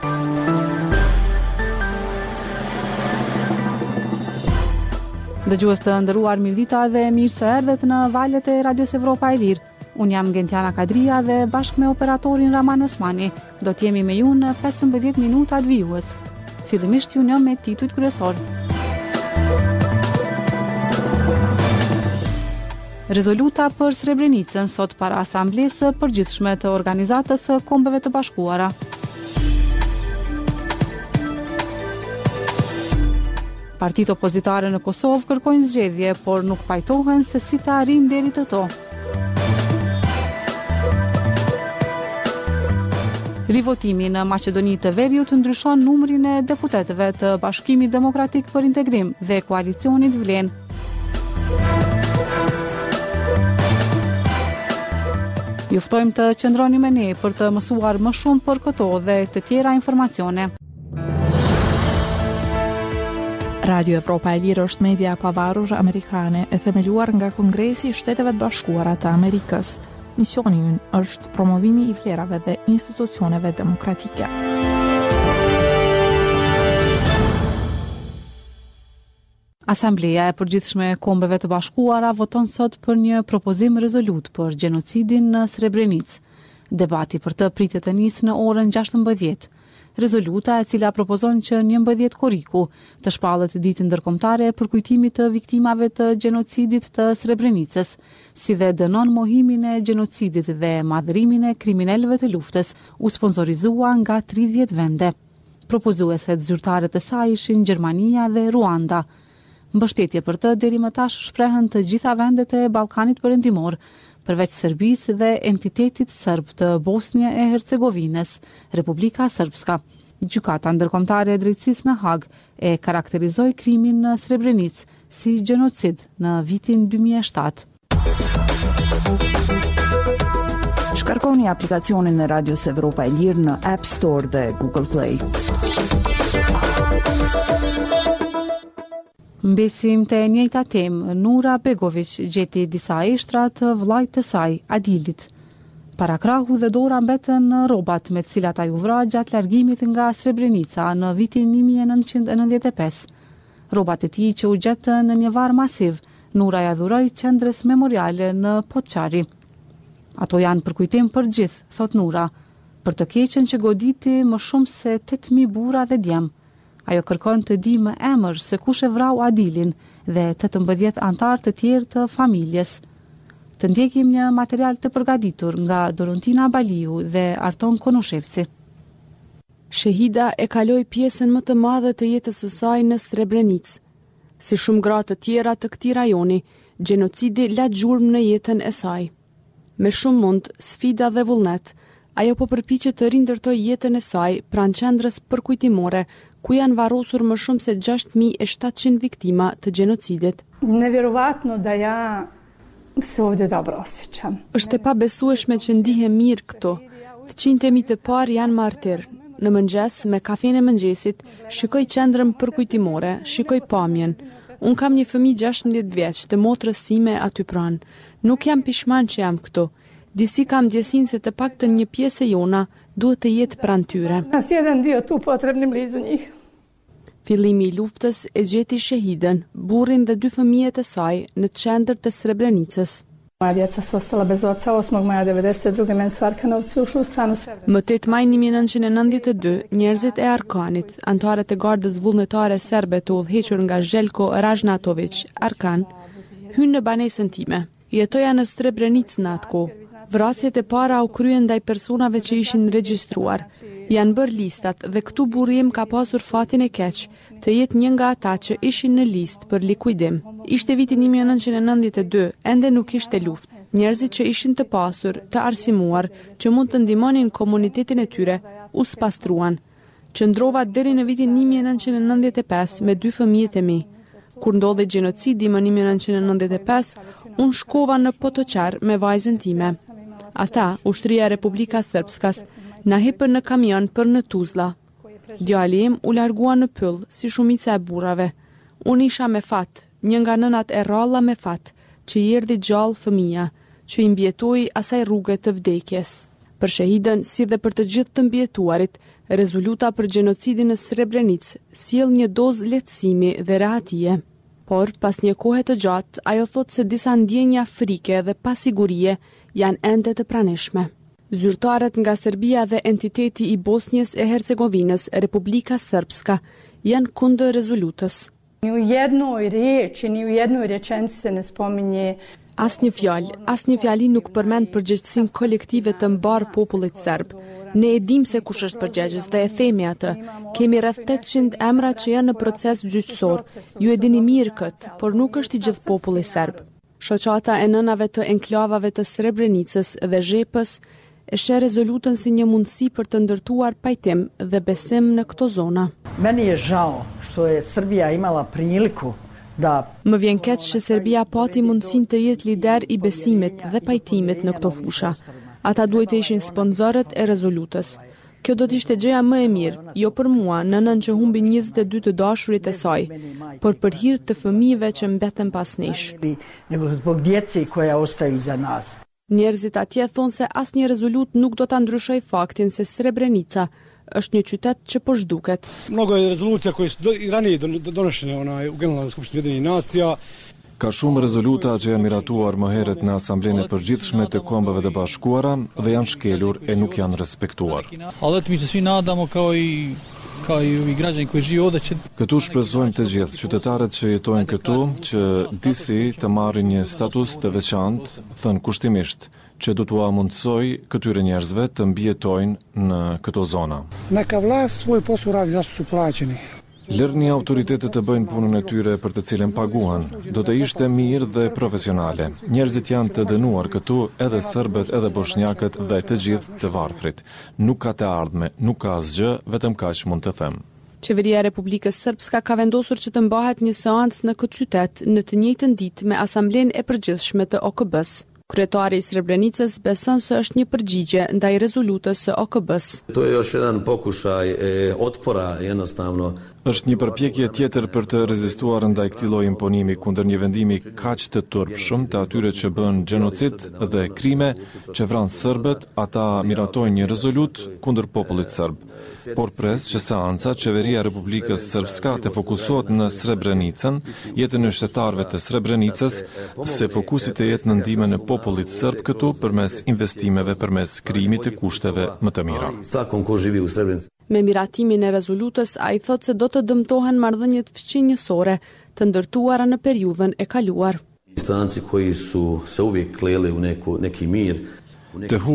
Dëgjues të nderuar, mirëdita dhe mirë se erdhët në valët e Radios Evropa e Lirë. Unë jam Gentiana Kadria dhe bashkë me operatorin Raman Osmani do t'jemi me ju në 15 minutat vijues. Fillimisht ju një me titujt kryesor. Rezoluta për Srebrenicën sot para asamblesë përgjithshme të Organizatës së Kombeve të Bashkuara. Partitë opozitare në Kosovë kërkojnë zgjedhje, por nuk pajtohen se si të arrijnë deri të to. Rivotimi në Maqedoni të Veriut ndryshon numrin e deputetëve të Bashkimit Demokratik për Integrim dhe koalicionit Vlen. Ju ftojmë të qëndroni me ne për të mësuar më shumë për këto dhe të tjera informacione. Radio Evropa e Lirë është media e pavarur amerikane e themeluar nga Kongresi i Shteteve të Bashkuara të Amerikës. Misioni ynë është promovimi i vlerave dhe institucioneve demokratike. Asambleja e Përgjithshme e Kombeve të Bashkuara voton sot për një propozim rezolut për gjenocidin në Srebrenicë. Debati për të pritet të nisë në orën 16. Rezoluta, e cila propozon që 11 korriku të shpallet ditë ndërkombëtare për kujtimit të viktimave të gjenocidit të Srebrenicës, si dhe dënon mohimin e gjenocidit dhe madhërimin e kriminalëve të luftës, u sponsorizua nga 30 vende. Propozueset zyrtare të saj ishin Gjermania dhe Ruanda. Mbështetje për të deri më tash shprehen të gjitha vendet e Ballkanit Perëndimor, përveç Serbisë dhe entitetit serb të Bosnjë e Hercegovinës, Republika Srpska. Gjykata ndërkombëtare e drejtësisë në Hag e karakterizoi krimin në Srebrenicë si gjenocid në vitin 2007. Shkarkoni aplikacionin e Radios Evropa e Lirë në App Store dhe Google Play. Mbesim të njëjta temë, Nura Begović gjeti disa eshtra të vllajt të saj, Adilit. Para krahu dhe dora mbetën në rrobat me të cilat ai u vra gjatë largimit nga Srebrenica në vitin 1995. Rrobat e tij që u gjetën në një varr masiv, Nura ja dhuroi qendrës memoriale në Poçari. Ato janë për kujtim për gjithë, thot Nura, për të keqen që goditi më shumë se 8.000 burra dhe djem. Ajo kërkon të di më emër se kush e vrau Adilin dhe 18 antar të tjerë të familjes. Të ndjekim një material të përgatitur nga Dorontina Baliu dhe Arton Konushevci. Shehida e kaloi pjesën më të madhe të jetës së saj në Srebrenicë. Si shumë gra të tjera të këtij rajoni, gjenocidi la gjurmë në jetën e saj. Me shumë mund, sfida dhe vullnet, ajo po përpiqet të rindërtojë jetën e saj pranë qendrës përkujtimore, ku janë varrosur më shumë se 6.700 viktima të gjenocidit. Nevjerovatno da ja se ovdje dobro osjećam. Është e pabesueshme që ndihem mirë këtu. Fëmijët e mi të parë janë martir. Në mëngjes, me kafenë e mëngjesit, shikoj qendrën përkujtimore, shikoj pamjen. Unë kam një fëmijë 16 vjeç, të motrës sime aty pranë. Nuk jam pishman që jam këtu. Disi kam ndjesinë se të paktën një pjesë e jona duhet të jetë pranë tyre. Nas jedan dio tu potrebni blizu njih. Fillimi i luftës e gjeti Shehiden, burrin dhe 2 fëmijët e saj në qendër të Srebrenicës. Moja djeca su ostala bez oca, 8. maja 92. meni su Arkanovci ušli u stan u Srebrenici. Më 8 maj 1992, njerëzit e Arkanit, antarët e gardës vullnetare serbe të udhëhequr nga Željko Ražnatović, Arkan, hynë në banesën time. Jetoja në Srebrenicë në atë kohë. Vrasjet e para u kryen ndaj personave që ishin regjistruar. Janë bërë listat dhe këtu burri im ka pasur fatin e keq të jetë një nga ata që ishin në listë për likuidim. Ishte viti 1992, ende nuk ishte luftë. Njerëzit që ishin të pasur, të arsimuar, që mund të ndihmonin komunitetin e tyre, u spastruan. Qëndrova deri në vitin 1995 me 2 fëmijët e mi. Kur ndodhi gjenocidi më 1995, unë shkova në Potočar me vajzën time. Ata, Ushtria e Republika Srpskas, na hipën në kamion për në Tuzla. Djali im u largua në pyll si shumica e burrave. Unë isha me fat, një nga nënat e ralla me fat, që i erdhi gjallë fëmia, që i mbjetoi asaj rruge të vdekjes. Për shahidën, si dhe për të gjithë të mbijetuarit, rezoluta për gjenocidin në Srebrenicë sjell një dozë lehtësimi dhe rehatie. Por, pas një kohe të gjatë, ajo thot se disa ndjenja frike dhe pasigurie janë ende të pranishme. Zyrtarët nga Serbia dhe entiteti i Bosnjës e Hercegovinës, Republika Srpska, janë kundër rezolutës. Ni u jednoj riječi, ni u jednoj rečenici se ne spominje Asnjë fjali nuk përmend përgjegjësinë kolektive të mbar popullit serb. Ne e dim se kush është përgjegjës dhe e themi atë. Kemi rreth 800 emra që janë në proces gjyqësor. Ju e dini mirë këtë, por nuk është i gjithë populli serb. Shoqata e nënave të enklavave të Srebrenicës dhe Zhepës e sheh rezolutën si një mundësi për të ndërtuar pajtim dhe besim në këto zona. Meni je žao što je Srbija imala priliku da Më vjen keq që Serbia pati mundësinë të jetë lider i besimit dhe pajtimit në këto fusha. Ata duhet të ishin sponsorët e rezolutës. Kjo do të ishte gjëja më e mirë, jo për mua, nënën që humbi 22 të dashurit e saj, por për hir të fëmijëve që mbeten pas nesh. nego zbog djece koja ostaju iza nas. Njerëzit atje thonë se asnjë rezolut nuk do ta ndryshoj faktin se Srebrenica është një qytet që po zhduket. Mnogo je rezolucija koje su i ranije donošene u Generalnoj skupštini Ujedinjenih nacija. Ka shumë rezoluta që janë miratuar më herët në Asamblenë e Përgjithshme të Kombeve të Bashkuara dhe janë shkelur e nuk janë respektuar. Ali mi se svi nadamo kao i ovi građani koji žive ovdje će... Këtu shpresojmë të gjithë qytetarët që jetojnë këtu që disi të marrin një status të veçantë, thënë kushtimisht, që do t'ua mundsoj këtyre njerëzve të mbijetojnë në këto zona. Neka vlast svoj posao radi, zašto su plaćeni. Lërni autoritetet të bëjnë punën e tyre për të cilën paguhen. Do të ishte mirë dhe profesionale. Njerëzit janë të dënuar këtu, edhe serbët, edhe bosnjakët dhe të gjithë të varfrit. Nuk ka të ardhme, nuk ka asgjë, vetëm kaq mund të them. Qeveria e Republikës Srpska ka vendosur që të mbahet një seancë në këtë qytet në të njëjtën ditë me Asamblenë e Përgjithshme të OKB-s. Kryetari i Srebrenicës beson se është një përgjigje ndaj rezolutës së OKB-s. To je još jedan pokušaj otpora jednostavno. Është një përpjekje tjetër për të rezistuar ndaj këtij lloji imponimi kundër një vendimi kaq të turpshëm të atyre që bën gjenocid dhe krime që vran serbët, ata miratojnë një rezolut kundër popullit serb. Por pres që seanca qeveria e Republikës Srpska të fokusohet në Srebrenicën, jetën e shtetarëve të Srebrenicës, se fokusi të jetë në ndihmën e popullit serb këtu përmes investimeve, përmes krijimit të kushteve më të mira. Me miratimin e rezolutës, ai thotë se do të dëmtohen marrëdhëniet fqinjësore të ndërtuara në periudhën e kaluar. Stranci koji su se uvijek kleli u neki mir,